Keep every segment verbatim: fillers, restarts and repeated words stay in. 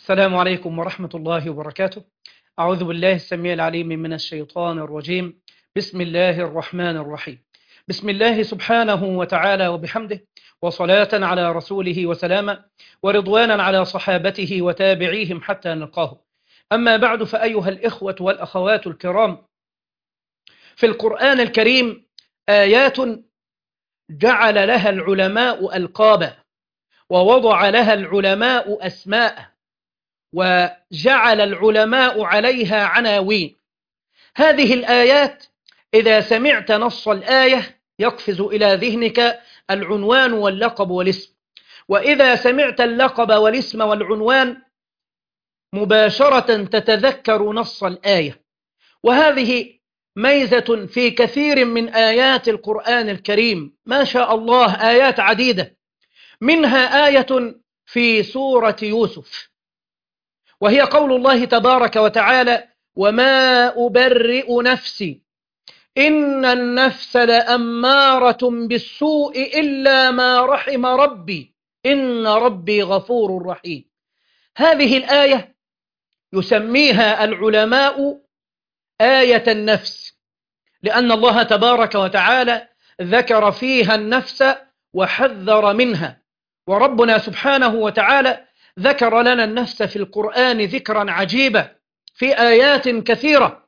السلام عليكم ورحمة الله وبركاته. أعوذ بالله السميع العليم من الشيطان الرجيم. بسم الله الرحمن الرحيم. بسم الله سبحانه وتعالى وبحمده، وصلاة على رسوله وسلاما، ورضوانا على صحابته وتابعيهم حتى نلقاه. أما بعد، فأيها الإخوة والأخوات الكرام، في القرآن الكريم آيات جعل لها العلماء ألقابا، ووضع لها العلماء أسماء، وجعل العلماء عليها عناوين. هذه الآيات إذا سمعت نص الآية يقفز إلى ذهنك العنوان واللقب والاسم، وإذا سمعت اللقب والاسم والعنوان مباشرة تتذكر نص الآية. وهذه ميزة في كثير من آيات القرآن الكريم، ما شاء الله آيات عديدة، منها آية في سورة يوسف، وهي قول الله تبارك وتعالى: وما أبرئ نفسي إن النفس لأمارة بالسوء إلا ما رحم ربي إن ربي غفور رحيم. هذه الآية يسميها العلماء آية النفس، لأن الله تبارك وتعالى ذكر فيها النفس وحذر منها. وربنا سبحانه وتعالى ذكر لنا النفس في القرآن ذكرا عجيبا في آيات كثيرة،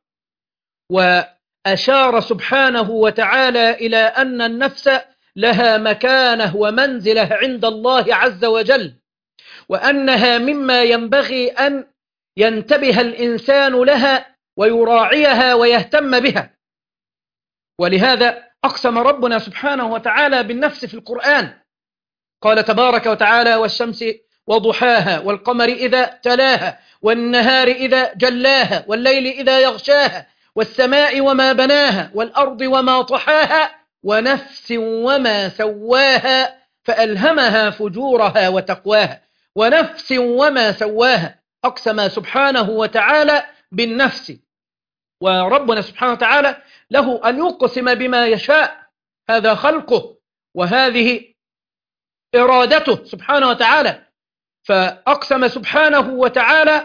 وأشار سبحانه وتعالى إلى أن النفس لها مكانة ومنزلة عند الله عز وجل، وأنها مما ينبغي أن ينتبه الإنسان لها ويراعيها ويهتم بها. ولهذا أقسم ربنا سبحانه وتعالى بالنفس في القرآن، قال تبارك وتعالى: والشمس وضحاها والقمر إذا تلاها والنهار إذا جلاها والليل إذا يغشاها والسماء وما بناها والأرض وما طحاها ونفس وما سواها فألهمها فجورها وتقواها. ونفس وما سواها، أقسم سبحانه وتعالى بالنفس. وربنا سبحانه وتعالى له أن يقسم بما يشاء، هذا خلقه وهذه إرادته سبحانه وتعالى. فأقسم سبحانه وتعالى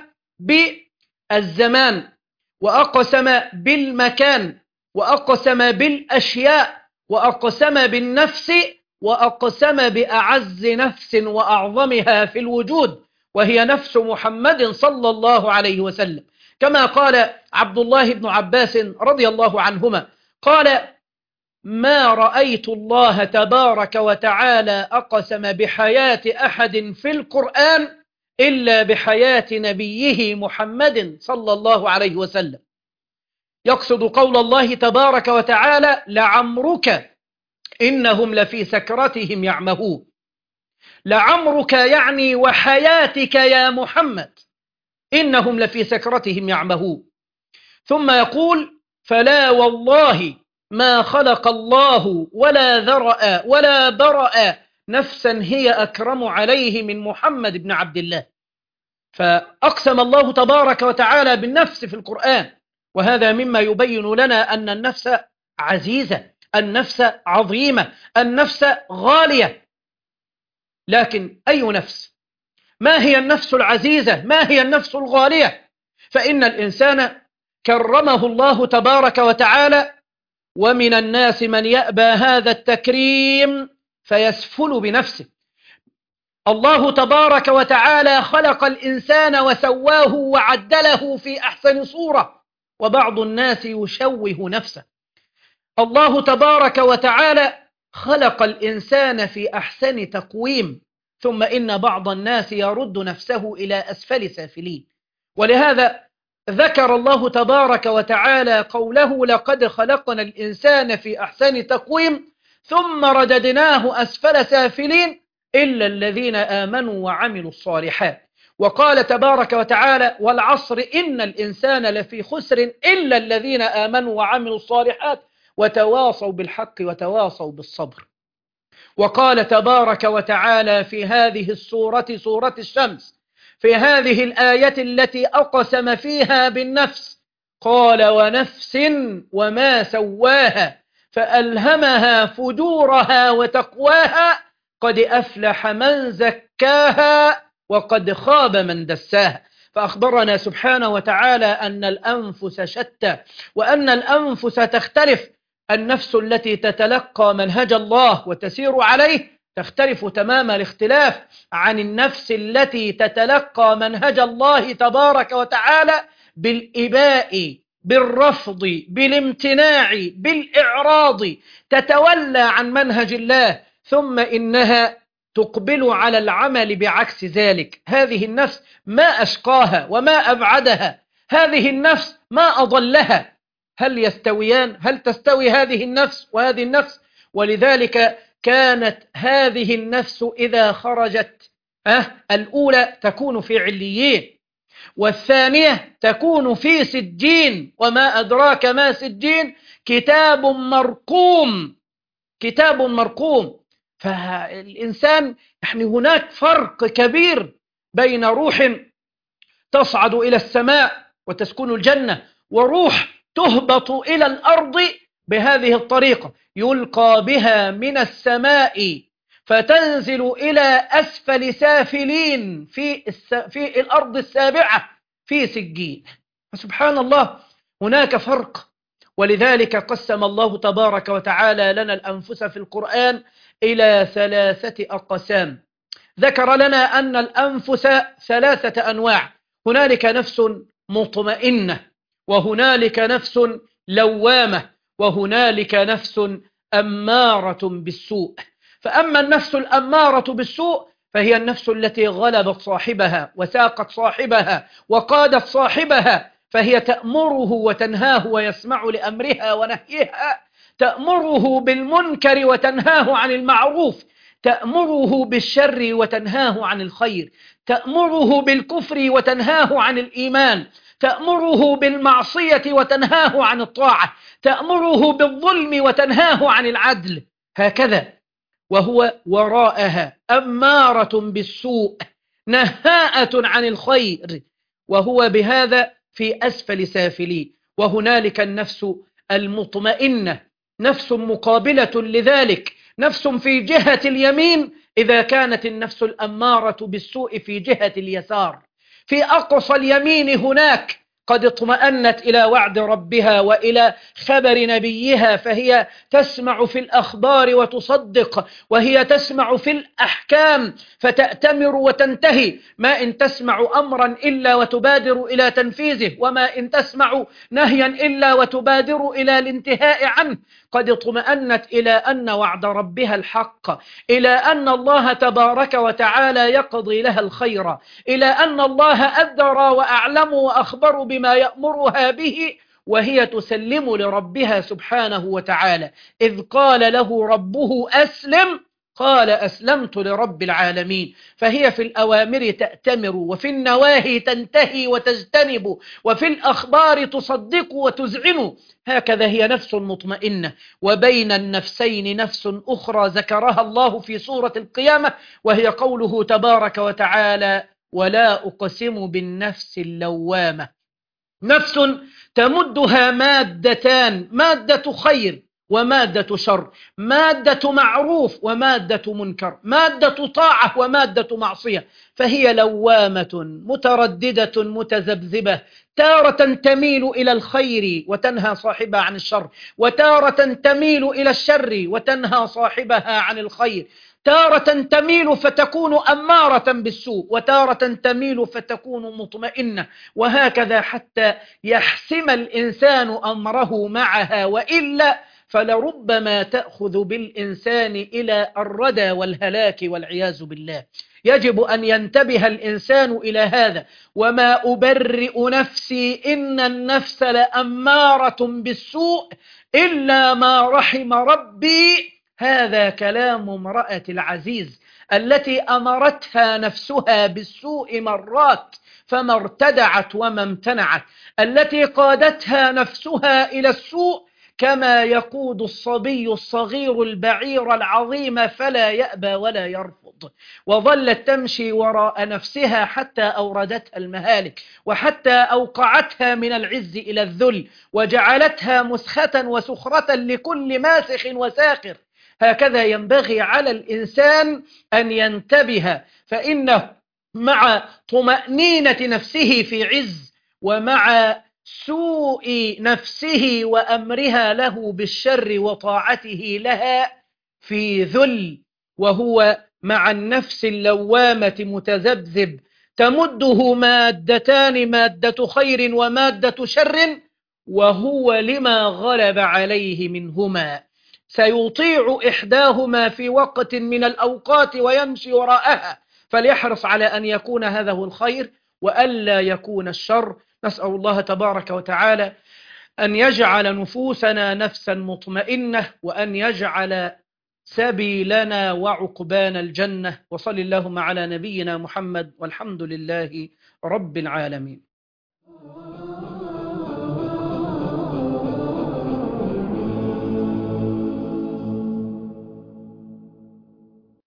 بالزمان، وأقسم بالمكان، وأقسم بالأشياء، وأقسم بالنفس، وأقسم بأعز نفس وأعظمها في الوجود، وهي نفس محمد صلى الله عليه وسلم. كما قال عبد الله بن عباس رضي الله عنهما، قال: ما رأيت الله تبارك وتعالى أقسم بحياة أحد في القرآن إلا بحياة نبيه محمد صلى الله عليه وسلم. يقصد قول الله تبارك وتعالى: لعمرك إنهم لفي سكرتهم يعمهون. لعمرك يعني وحياتك يا محمد إنهم لفي سكرتهم يعمهون. ثم يقول: فلا والله ما خلق الله ولا ذرأ ولا برأ نفسا هي أكرم عليه من محمد بن عبد الله. فأقسم الله تبارك وتعالى بالنفس في القرآن، وهذا مما يبين لنا أن النفس عزيزة، النفس عظيمة، النفس غالية. لكن أي نفس؟ ما هي النفس العزيزة؟ ما هي النفس الغالية؟ فإن الإنسان كرمه الله تبارك وتعالى، ومن الناس من يأبى هذا التكريم فيسفل بنفسه. الله تبارك وتعالى خلق الإنسان وسواه وعدله في أحسن صورة، وبعض الناس يشوه نفسه. الله تبارك وتعالى خلق الإنسان في أحسن تقويم، ثم إن بعض الناس يرد نفسه إلى أسفل سافلين. ولهذا ذكر الله تبارك وتعالى قوله: لقد خلقنا الإنسان في أحسن تقويم ثم رددناه أسفل سافلين إلا الذين آمنوا وعملوا الصالحات. وقال تبارك وتعالى: والعصر إن الإنسان لفي خسر إلا الذين آمنوا وعملوا الصالحات وتواصوا بالحق وتواصوا بالصبر. وقال تبارك وتعالى في هذه السورة، سورة الشمس، في هذه الآية التي أقسم فيها بالنفس، قال: ونفس وما سواها فألهمها فجورها وتقواها قد أفلح من زكاها وقد خاب من دساها. فأخبرنا سبحانه وتعالى أن الأنفس شتى، وأن الأنفس تختلف. النفس التي تتلقى منهج الله وتسير عليه تختلف تمام الاختلاف عن النفس التي تتلقى منهج الله تبارك وتعالى بالإباء، بالرفض، بالامتناع، بالإعراض، تتولى عن منهج الله، ثم إنها تقبل على العمل بعكس ذلك. هذه النفس ما أشقاها وما أبعدها، هذه النفس ما أضلها. هل يستويان؟ هل تستوي هذه النفس وهذه النفس؟ ولذلك كانت هذه النفس إذا خرجت أه الأولى تكون في عليين، والثانية تكون في سجين. وما أدراك ما سجين؟ كتاب مرقوم، كتاب مرقوم. فالإنسان يعني هناك فرق كبير بين روح تصعد إلى السماء وتسكن الجنة، وروح تهبط إلى الأرض بهذه الطريقة، يلقى بها من السماء فتنزل إلى أسفل سافلين في, الس... في الأرض السابعة في سجين. فسبحان الله هناك فرق. ولذلك قسم الله تبارك وتعالى لنا الأنفس في القرآن إلى ثلاثة أقسام. ذكر لنا أن الأنفس ثلاثة أنواع: هنالك نفس مطمئنة، وهنالك نفس لوامة، وهنالك نفس أمارة بالسوء. فأما النفس الأمارة بالسوء فهي النفس التي غلبت صاحبها وساقت صاحبها وقادت صاحبها، فهي تأمره وتنهاه ويسمع لأمرها ونهيها، تأمره بالمنكر وتنهاه عن المعروف، تأمره بالشر وتنهاه عن الخير، تأمره بالكفر وتنهاه عن الإيمان، تأمره بالمعصية وتنهاه عن الطاعة، تأمره بالظلم وتنهاه عن العدل، هكذا. وهو وراءها أمارة بالسوء نهاءة عن الخير، وهو بهذا في أسفل سافلين. وهنالك النفس المطمئنة، نفس مقابلة لذلك، نفس في جهة اليمين إذا كانت النفس الأمارة بالسوء في جهة اليسار. في أقصى اليمين هناك قد اطمأنت إلى وعد ربها وإلى خبر نبيها، فهي تسمع في الأخبار وتصدق، وهي تسمع في الأحكام فتأتمر وتنتهي. ما إن تسمع أمرا إلا وتبادر إلى تنفيذه، وما إن تسمع نهيا إلا وتبادر إلى الانتهاء عنه. قد اطمأنت إلى أن وعد ربها الحق، إلى أن الله تبارك وتعالى يقضي لها الخير، إلى أن الله أدرى وأعلم وأخبر بما يأمرها به، وهي تسلم لربها سبحانه وتعالى. إذ قال له ربه أسلم قال أسلمت لرب العالمين. فهي في الأوامر تأتمر، وفي النواهي تنتهي وتجتنب، وفي الأخبار تصدق وتزعن. هكذا هي نفس مطمئنة. وبين النفسين نفس أخرى ذكرها الله في سورة القيامة، وهي قوله تبارك وتعالى: ولا أقسم بالنفس اللوامة. نفس تمدها مادتان: مادة خير ومادة شر، مادة معروف ومادة منكر، مادة طاعة ومادة معصية. فهي لوامة مترددة متذبذبة، تارة تميل إلى الخير وتنهى صاحبها عن الشر، وتارة تميل إلى الشر وتنهى صاحبها عن الخير، تارة تميل فتكون أمارة بالسوء، وتارة تميل فتكون مطمئنة، وهكذا حتى يحسم الإنسان أمره معها، وإلا فلربما تأخذ بالإنسان إلى الردى والهلاك والعياذ بالله. يجب أن ينتبه الإنسان إلى هذا. وما أبرئ نفسي إن النفس لأمارة بالسوء إلا ما رحم ربي. هذا كلام امرأة العزيز التي أمرتها نفسها بالسوء مرات فما ارتدعت وما امتنعت، التي قادتها نفسها إلى السوء كما يقود الصبي الصغير البعير العظيم فلا يأبى ولا يرفض، وظلت تمشي وراء نفسها حتى أوردتها المهالك، وحتى أوقعتها من العز إلى الذل، وجعلتها مسخة وسخرة لكل ماسخ وساخر. هكذا ينبغي على الإنسان أن ينتبه، فإنه مع طمأنينة نفسه في عز، ومع سوء نفسه وأمرها له بالشر وطاعته لها في ذل، وهو مع النفس اللوامة متذبذب تمده مادتان، مادة خير ومادة شر، وهو لما غلب عليه منهما سيطيع إحداهما في وقت من الأوقات ويمشي وراءها، فليحرص على أن يكون هذا هو الخير وألا يكون الشر. نسأل الله تبارك وتعالى أن يجعل نفوسنا نفسا مطمئنة، وأن يجعل سبيلنا وعقبان الجنة. وصل اللهم على نبينا محمد، والحمد لله رب العالمين.